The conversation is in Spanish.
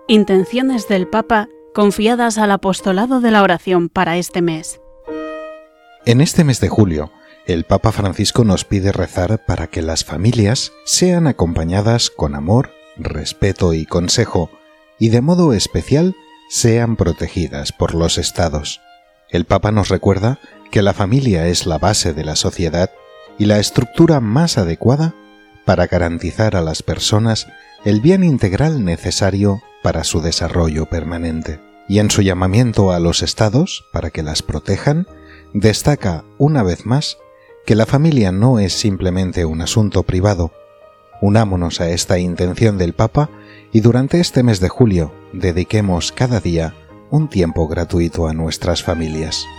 Intenciones del Papa confiadas al apostolado de la oración para este mes. En este mes de julio, el Papa Francisco nos pide rezar para que las familias sean acompañadas con amor, respeto y consejo, y de modo especial sean protegidas por los estados. El Papa nos recuerda que la familia es la base de la sociedad y la estructura más adecuada para garantizar a las personas el bien integral necesario para su desarrollo permanente. Y en su llamamiento a los estados para que las protejan, destaca una vez más que la familia no es simplemente un asunto privado. Unámonos a esta intención del Papa y durante este mes de julio dediquemos cada día un tiempo gratuito a nuestras familias.